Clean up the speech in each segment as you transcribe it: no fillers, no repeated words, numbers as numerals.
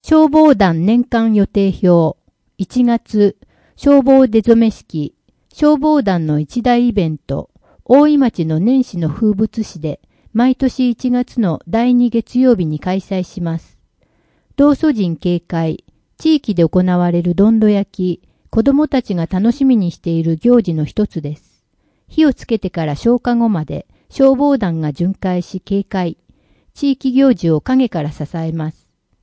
消防団年間予定表。1月、消防出初め式。消防団の一大イベント。大井町の年始の風物詩で、毎年1月の第2月曜日に開催します。道祖神警戒。地域で行われるどんど焼き。子供たちが楽しみにしている行事の一つです。火をつけてから消火後まで消防団が巡回し警戒。地域行事を陰から支えます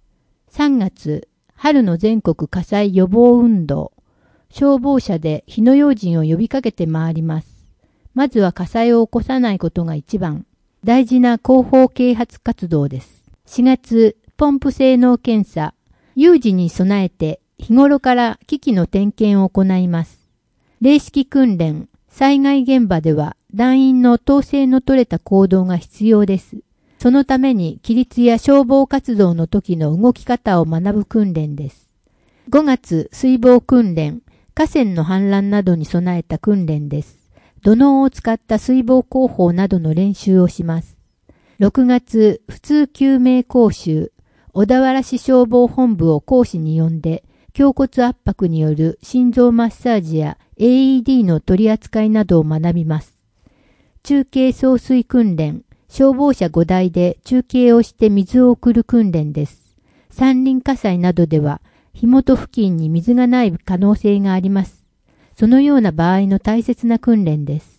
。3月、春の全国火災予防運動。消防車で火の用心を呼びかけて回ります。まずは火災を起こさないことが一番。大事な広報啓発活動です。4月、ポンプ性能検査。有事に備えて日頃から機器の点検を行います。零式訓練。災害現場では団員の統制の取れた行動が必要です。そのために規律や消防活動の時の動き方を学ぶ訓練です。5月、水防訓練。河川の氾濫などに備えた訓練です。土のうを使った水防工法などの練習をします。6月、普通救命講習。小田原市消防本部を講師に呼んで、胸骨圧迫による心臓マッサージや AED の取り扱いなどを学びます。中継送水訓練。消防車5台で中継をして水を送る訓練です。山林火災などでは、火元付近に水がない可能性があります。そのような場合の大切な訓練です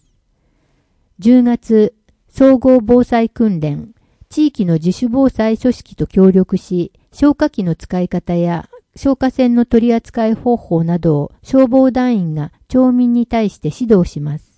。10月、総合防災訓練。地域の自主防災組織と協力し、消火器の使い方や消火栓の取り扱い方法などを消防団員が町民に対して指導します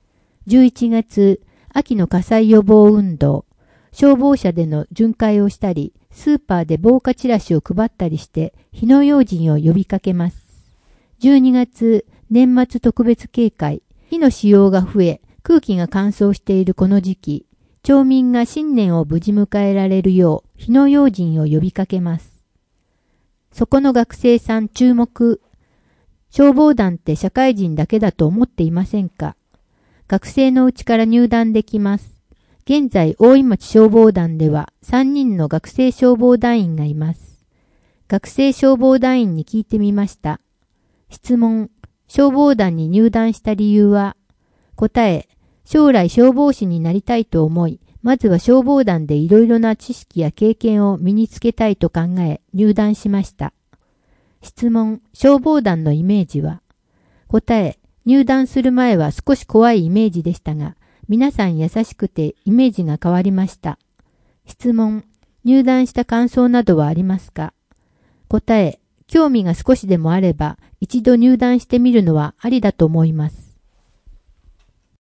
。11月、秋の火災予防運動。消防車での巡回をしたり、スーパーで防火チラシを配ったりして火の用心を呼びかけます。12月、年末特別警戒。火の使用が増え、空気が乾燥しているこの時期、町民が新年を無事迎えられるよう火の用心を呼びかけます。そこの学生さん注目。消防団って社会人だけだと思っていませんか？学生のうちから入団できます。現在、大井町消防団では3人の学生消防団員がいます。学生消防団員に聞いてみました。質問、消防団に入団した理由は？答え、将来消防士になりたいと思い、まずは消防団でいろいろな知識や経験を身につけたいと考え、入団しました。質問、消防団のイメージは？答え、入団する前は少し怖いイメージでしたが、皆さん優しくてイメージが変わりました。質問、入団した感想などはありますか？答え、興味が少しでもあれば、一度入団してみるのはありだと思います。